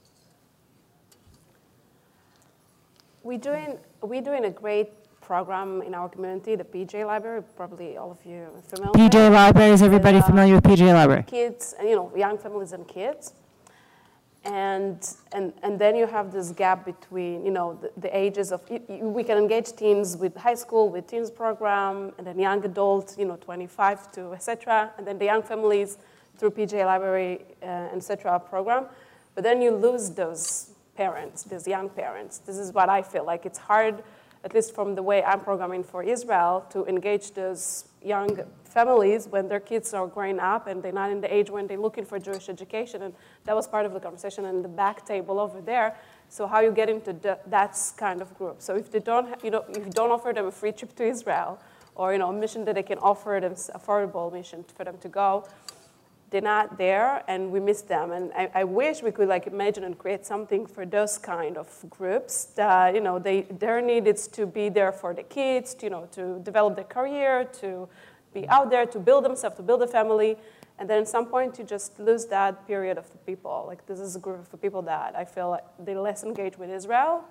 We're doing, we're doing a great program in our community, the P J Library. Probably all of you are familiar P J with it. Library, is everybody With, uh, familiar with P J Library? Kids, you know, young families and kids. And, and, and then you have this gap between, you know, the, the ages of, you, you, we can engage teens with high school, with teens program, and then young adults, you know, twenty-five to et cetera, and then the young families through P J Library, uh, et cetera program. But then you lose those parents, these young parents. This is what I feel like. It's hard, at least from the way I'm programming for Israel, to engage those young families when their kids are growing up and they're not in the age when they're looking for Jewish education. And that was part of the conversation in the back table over there. So how you get into the, that kind of group. So if they don't, you know, if you don't offer them a free trip to Israel, or you know, a mission that they can offer them, affordable mission for them to go, they're not there, and we miss them. And I, I wish we could like imagine and create something for those kind of groups that, you know, they, their need is to be there for the kids, to, you know, to develop their career, to be out there, to build themselves, to build a family. And then at some point, you just lose that period of the people. Like, this is a group of people that I feel like they're less engaged with Israel,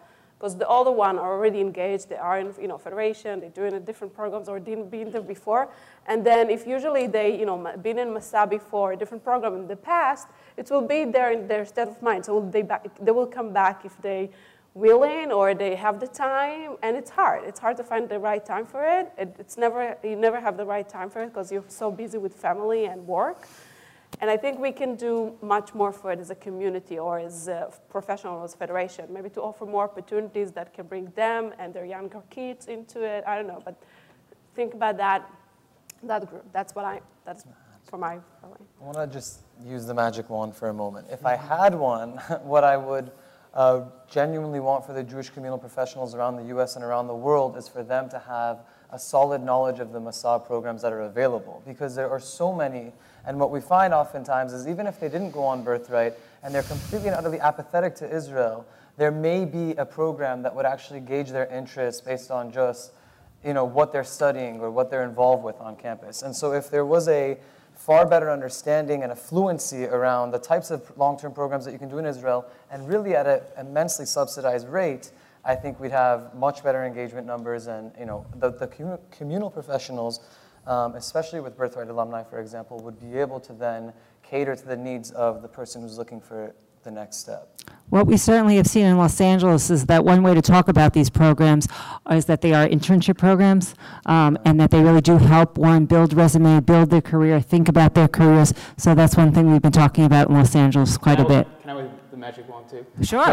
because the older one are already engaged. They are in, you know, federation. They're doing different programs or didn't been there before. And then if usually they, you know, been in Masa before a different program in the past, it will be there in their state of mind. So they back, they will come back if they willing or they have the time, and it's hard. It's hard to find the right time for it. it it's never, you never have the right time for it because you're so busy with family and work. And I think we can do much more for it as a community or as a professional or as a federation, maybe to offer more opportunities that can bring them and their younger kids into it. I don't know, but think about that, that group. That's what I, that's for my feeling. I want to just use the magic wand for a moment. If I had one, what I would uh, genuinely want for the Jewish communal professionals around the U S and around the world is for them to have a solid knowledge of the Masa programs that are available, because there are so many. And what we find oftentimes is even if they didn't go on Birthright and they're completely and utterly apathetic to Israel, there may be a program that would actually gauge their interest based on just, you know, what they're studying or what they're involved with on campus. And so if there was a far better understanding and a fluency around the types of long-term programs that you can do in Israel, and really at an immensely subsidized rate, I think we'd have much better engagement numbers, and you know, the, the commu communal professionals, um, especially with Birthright alumni, for example, would be able to then cater to the needs of the person who's looking for the next step. What we certainly have seen in Los Angeles is that one way to talk about these programs is that they are internship programs, um, and that they really do help one build resume, build their career, think about their careers. So that's one thing we've been talking about in Los Angeles quite can a bit. Can I wave the magic wand too? Sure.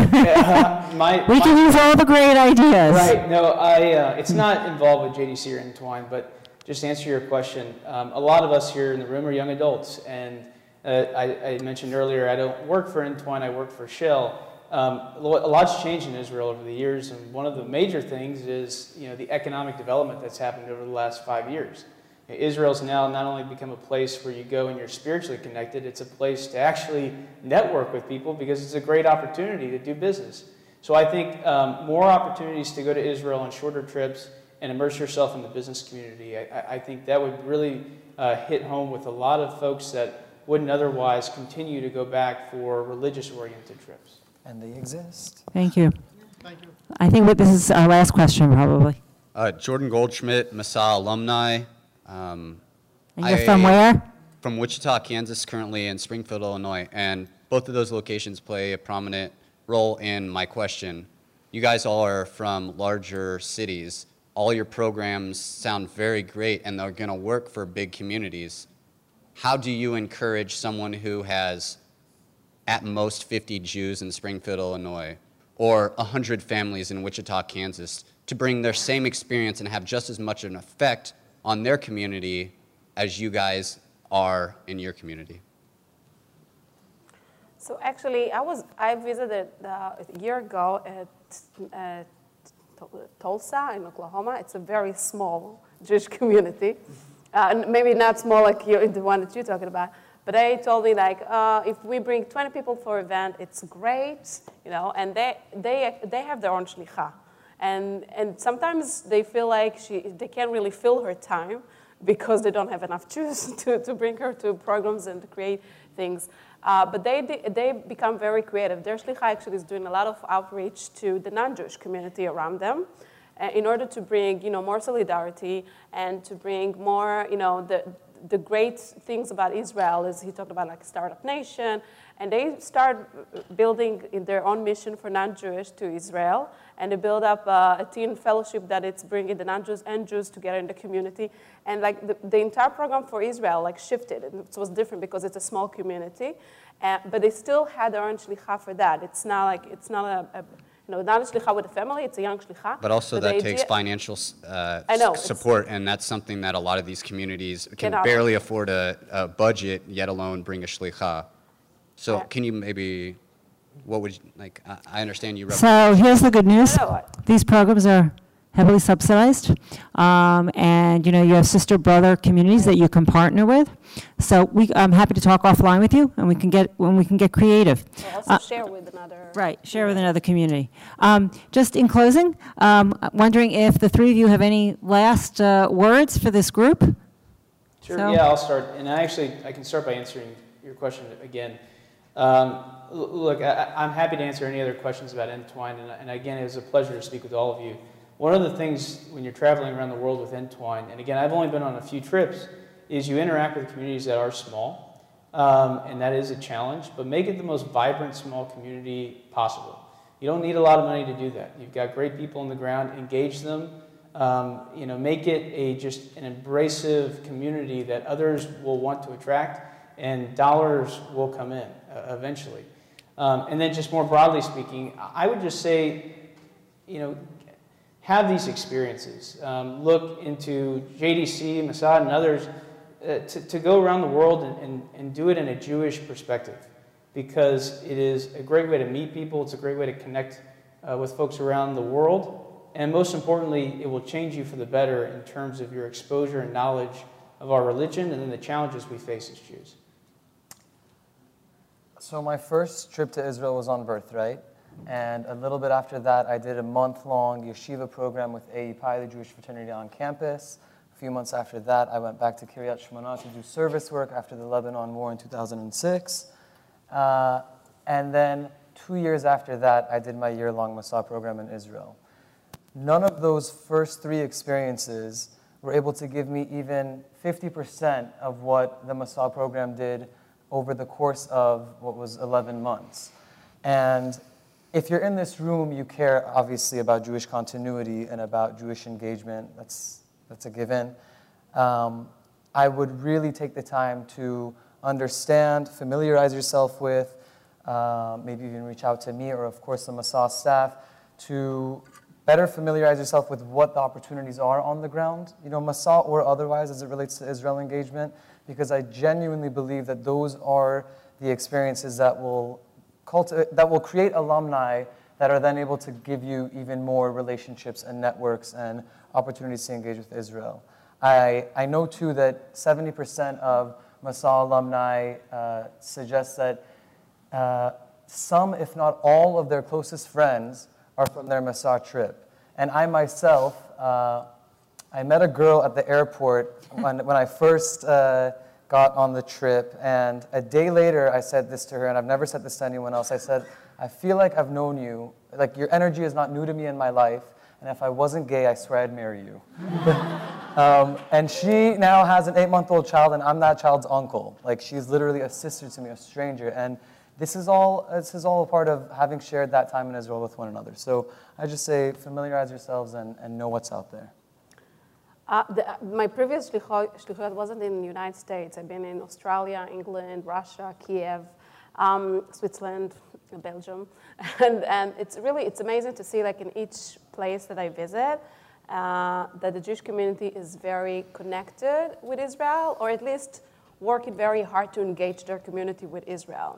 Yeah, uh, my, we my, can use all the great ideas. Right. No, I. Uh, it's not involved with J D C or Entwine, but just to answer your question, um, a lot of us here in the room are young adults, and Uh, I, I mentioned earlier, I don't work for Entwine, I work for Shell. Um, a lot's changed in Israel over the years, and one of the major things is, you know, the economic development that's happened over the last five years. Israel's now not only become a place where you go and you're spiritually connected, it's a place to actually network with people because it's a great opportunity to do business. So I think um, more opportunities to go to Israel on shorter trips and immerse yourself in the business community. I, I think that would really uh, hit home with a lot of folks that wouldn't otherwise continue to go back for religious-oriented trips. And they exist. Thank you. Thank you. I think what this is our last question, probably. Uh, Jordan Goldschmidt, Masa alumni. Um, and you're I, from where? From Wichita, Kansas, currently in Springfield, Illinois. And both of those locations play a prominent role in my question. You guys all are from larger cities. All your programs sound very great, and they're going to work for big communities. How do you encourage someone who has at most fifty Jews in Springfield, Illinois, or one hundred families in Wichita, Kansas, to bring their same experience and have just as much an effect on their community as you guys are in your community? So actually, I was I visited uh, a year ago at uh, Tulsa in Oklahoma. It's a very small Jewish community. Uh, maybe not small like you, the one that you're talking about, but they told me like, uh, if we bring twenty people for an event, it's great, you know, and they, they, they have their own shlicha. And, and sometimes they feel like she, they can't really fill her time because they don't have enough Jews to, to bring her to programs and to create things. Uh, but they, they become very creative. Their shlicha actually is doing a lot of outreach to the non-Jewish community around them, in order to bring, you know, more solidarity and to bring more, you know, the, the great things about Israel is he talked about like a startup nation, and they start building in their own mission for non-Jewish to Israel, and they build up uh, a teen fellowship that it's bringing the non-Jews and Jews together in the community, and like the, the entire program for Israel like shifted, and it was different because it's a small community, uh, but they still had their own shlicha for that. It's not like, it's not a, a No, not a shlicha with a family, it's a young shlicha. But also but that takes idea, financial uh, I know, support, and that's something that a lot of these communities can cannot. barely afford a, a budget, yet alone bring a shlicha. So yeah. Can you maybe, what would you, like, I, I understand you. So here's the good news. These programs are heavily subsidized, um, and you know, you have sister brother communities that you can partner with. So we, I'm happy to talk offline with you, and we can get when we can get creative. We'll also uh, share with another. Right, share with another community. Um, just in closing, um, wondering if the three of you have any last uh, words for this group. Sure. So. Yeah, I'll start, and I actually I can start by answering your question again. Um, look, I, I'm happy to answer any other questions about Entwine, and, and again, it was a pleasure to speak with all of you. One of the things when you're traveling around the world with Entwine, and again, I've only been on a few trips, is you interact with communities that are small, um, and that is a challenge, but make it the most vibrant small community possible. You don't need a lot of money to do that. You've got great people on the ground, engage them, um, you know, make it a just an embracive community that others will want to attract, and dollars will come in uh, eventually. Um, and then just more broadly speaking, I would just say, you know, have these experiences. Um, look into J D C, Mossad, and others uh, to, to go around the world and, and, and do it in a Jewish perspective, because it is a great way to meet people. It's a great way to connect uh, with folks around the world. And most importantly, it will change you for the better in terms of your exposure and knowledge of our religion and then the challenges we face as Jews. So my first trip to Israel was on Birthright. And a little bit after that, I did a month-long yeshiva program with A E Pi, the Jewish fraternity on campus. A few months after that, I went back to Kiryat Shmona to do service work after the Lebanon War in two thousand six. Uh, and then two years after that, I did my year-long Massa program in Israel. None of those first three experiences were able to give me even fifty percent of what the Massa program did over the course of what was eleven months. And if you're in this room, you care obviously about Jewish continuity and about Jewish engagement. That's, that's a given. Um, I would really take the time to understand, familiarize yourself with, uh, maybe even reach out to me or of course the Massa staff to better familiarize yourself with what the opportunities are on the ground, you know, Massa or otherwise as it relates to Israel engagement, because I genuinely believe that those are the experiences that will culti- that will create alumni that are then able to give you even more relationships and networks and opportunities to engage with Israel. I, I know too that seventy percent of Massa alumni uh, suggest that uh, some, if not all, of their closest friends are from their Massa trip. And I myself, uh, I met a girl at the airport when, when I first uh, got on the trip, and a day later I said this to her, and I've never said this to anyone else. I said, I feel like I've known you, like your energy is not new to me in my life, and if I wasn't gay, I swear I'd marry you. um, and she now has an eight-month-old child, and I'm that child's uncle. Like, she's literally a sister to me, a stranger, and This is all. This is all a part of having shared that time in Israel with one another. So I just say, familiarize yourselves and, and know what's out there. Uh, the, my previous shlichut wasn't in the United States. I've been in Australia, England, Russia, Kiev, um, Switzerland, Belgium, and and it's really it's amazing to see, like, in each place that I visit, uh, that the Jewish community is very connected with Israel, or at least working very hard to engage their community with Israel.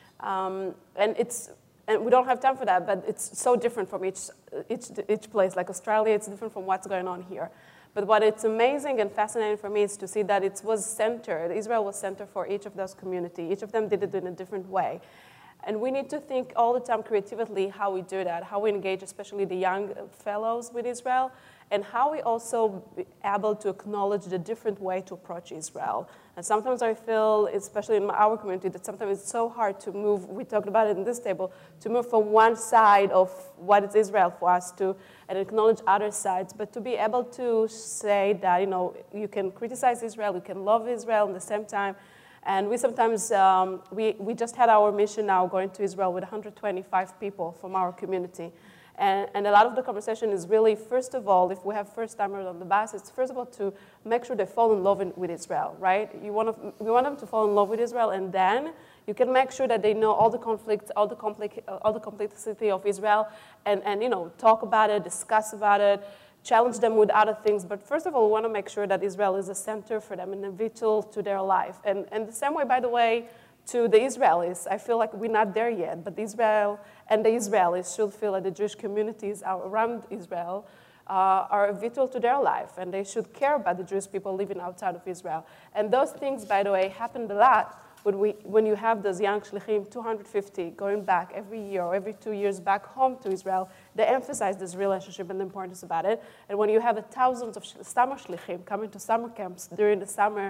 Um, and it's and we don't have time for that, but it's so different from each each each place. Like Australia, it's different from what's going on here. But what it's amazing and fascinating for me is to see that it was centered. Israel was centered for each of those communities. Each of them did it in a different way. And we need to think all the time creatively how we do that, how we engage especially the young fellows with Israel, and how we also be able to acknowledge the different way to approach Israel. And sometimes I feel, especially in our community, that sometimes it's so hard to move, we talked about it in this table, to move from one side of what is Israel for us to, and acknowledge other sides, but to be able to say that, you know, you can criticize Israel, you can love Israel at the same time. And we sometimes, um, we, we just had our mission now going to Israel with one hundred twenty-five people from our community. And, and a lot of the conversation is really, first of all, if we have first-timers on the bus, it's first of all to make sure they fall in love in, with Israel, right? You want to, we want them to fall in love with Israel, and then you can make sure that they know all the conflicts, all the, compli- all the complexity of Israel, and, and, you know, talk about it, discuss about it, challenge them with other things. But first of all, we want to make sure that Israel is a center for them and a vital to their life. And, and the same way, by the way, to the Israelis. I feel like we're not there yet, but Israel and the Israelis should feel that the Jewish communities around Israel uh, are vital to their life, and they should care about the Jewish people living outside of Israel. And those things, by the way, happened a lot when, we, when you have those young shlichim, two hundred fifty, going back every year or every two years back home to Israel. They emphasize this relationship and the importance about it. And when you have a thousands of summer shlichim coming to summer camps during the summer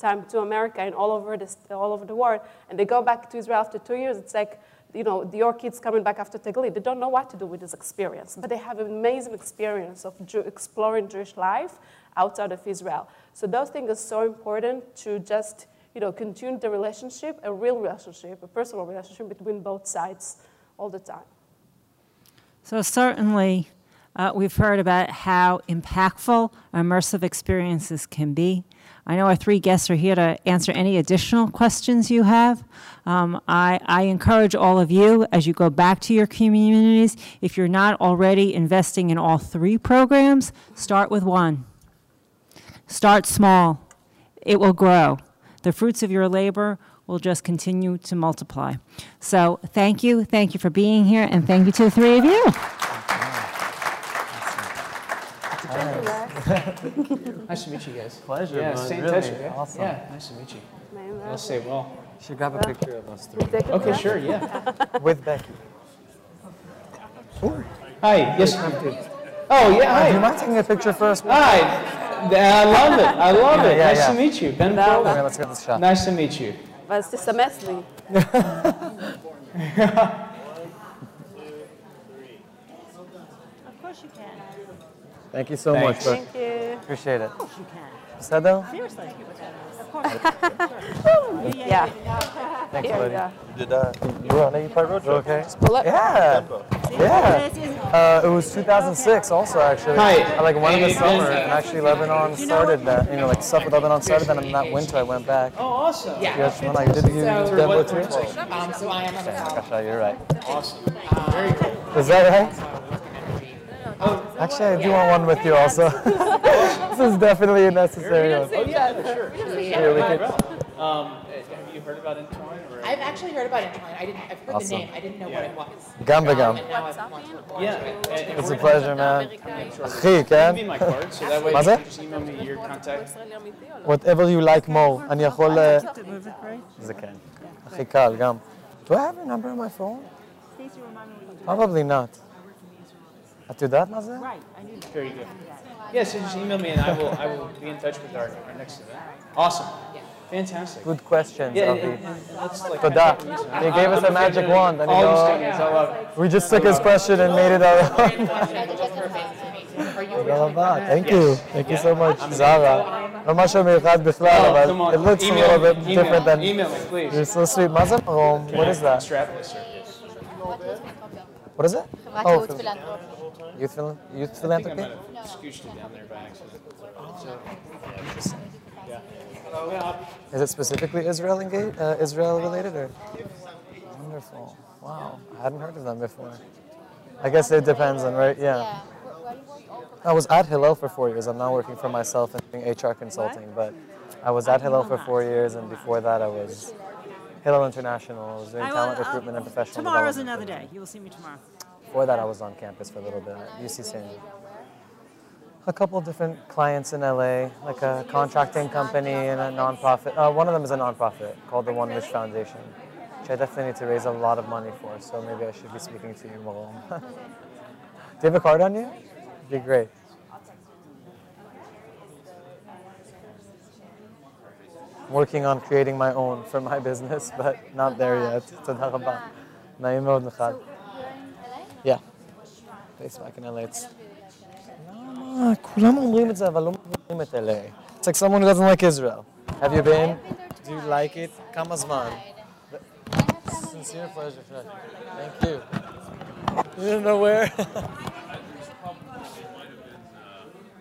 time to America and all over, this, all over the world, and they go back to Israel after two years, it's like, you know, your kids coming back after Teglit, they don't know what to do with this experience, but they have an amazing experience of Jew, exploring Jewish life outside of Israel. So those things are so important to just, you know, continue the relationship, a real relationship, a personal relationship between both sides all the time. So certainly, uh, we've heard about how impactful immersive experiences can be. I know our three guests are here to answer any additional questions you have. Um, I, I encourage all of you, as you go back to your communities, if you're not already investing in all three programs, start with one. Start small. It will grow. The fruits of your labor will just continue to multiply. So thank you. Thank you for being here, and thank you to the three of you. Nice to meet you guys. Pleasure, Yeah, man. stay in Really touch, okay? awesome. Yeah, nice to meet you. You'll stay well. You should grab a picture of us three. Okay, sure, yeah. With Becky. Hi, yes. Oh, yeah, hi. Do you mind taking a picture first? Hi. I love it. I love Yeah, it. yeah, nice yeah. to meet you. Ben No. Pearl. Okay, let's get this shot. Nice to meet you. Was תסמס לי. Of course you can. Thank you so Thanks. much. Thank you. Appreciate it. Of course you can. Sedel? Seriously. Of course. Yeah. Thanks, Here we buddy. go. Did uh, you were on A Part Road Trip? Okay. Pull up. Yeah. Yeah. Uh, it was two thousand six also, actually. Hi. I like went in the Hey, summer, Ben. and actually Lebanon started that. You know, like stuff with Lebanon started, then in that winter I went back. Oh, awesome. Yeah. Yes, when I did you So- Denver too? Um, so I am a Gosh, you're right. Awesome. Very cool. Is that right? Actually, I do want one with you also. This is definitely a necessary one. Oh, yeah, sure. Here, we could. Um, have you heard about Entwine? Or? I've actually heard about Entwine. I didn't. I've heard Awesome. the name. I didn't know what it was. Gam v'gam. And now I want to report Yeah. to it. and- and It's a we're- pleasure, man. אחי, Give כן? me my card, so that way מה you זה? can just email me your contact. Whatever you like more. אני יכול... אה, זה כן. הכי קל, גם. Do I have your number on my phone? Probably not. את יודעת מה זה? Very good. Yeah, so just email me and I will I will be in touch with our, our next event. Awesome. Fantastic. Good questions, Yeah, Avi. and- and let's, like, תודה. kind of use it. He gave us a I'm magic offended. wand. אני All לא- these students, I love it. We just took his question and made it our own. תודה רבה. Thank you. Thank you so much, Zara. לא משהו מיוחד בכלל, Oh, אבל come on. it looks a Email little me. bit Email. different than... Email me, please. You're so sweet. מה זה מרום? What is that? Strapless, sir. What is it? חברת Oh, ייעוץ phil- פילנתרופי. Youth, phil- youth I think I philanthropy? might have scooched it down there by accident. So, yeah. Is it specifically Israel engaged, uh, Israel related, or? Wonderful. Wow, I hadn't heard of them before. I guess it depends on right. Yeah. I was at Hillel for four years. I'm now working for myself and doing H R consulting. But I was at Hillel for four years, and before that, I was Hillel International. I was doing I will- talent I'll- recruitment and professional Tomorrow's development. another day. You will see me tomorrow. Before that, I was on campus for a little bit at U C San Diego. A couple of different clients in L A, like a contracting company and a nonprofit. Uh, one of them is a nonprofit called the One Wish Foundation, which I definitely need to raise a lot of money for. So maybe I should be speaking to you, Malone. Do you have a card on you? It'd be great. I'm working on creating my own for my business, but not there yet. תודה רבה. נעים מאוד, מיכל. Yeah. Based back in L A. It's... למה? כולם אומרים את זה, אבל לא מבינים את L A. It's like someone who doesn't like Israel. Have you been? Do you like it? כמה זמן? Sincere pleasure. Thank you. You didn't know where?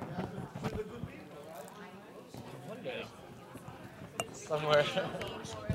Somewhere.